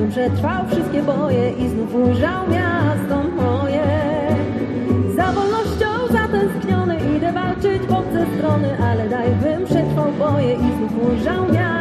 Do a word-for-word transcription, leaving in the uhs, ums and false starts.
bym przetrwał wszystkie boje i znów ujrzał miasto moje. Za wolnością zatęskniony idę walczyć w obce strony, ale daj bym przetrwał boje i znów ujrzał miasto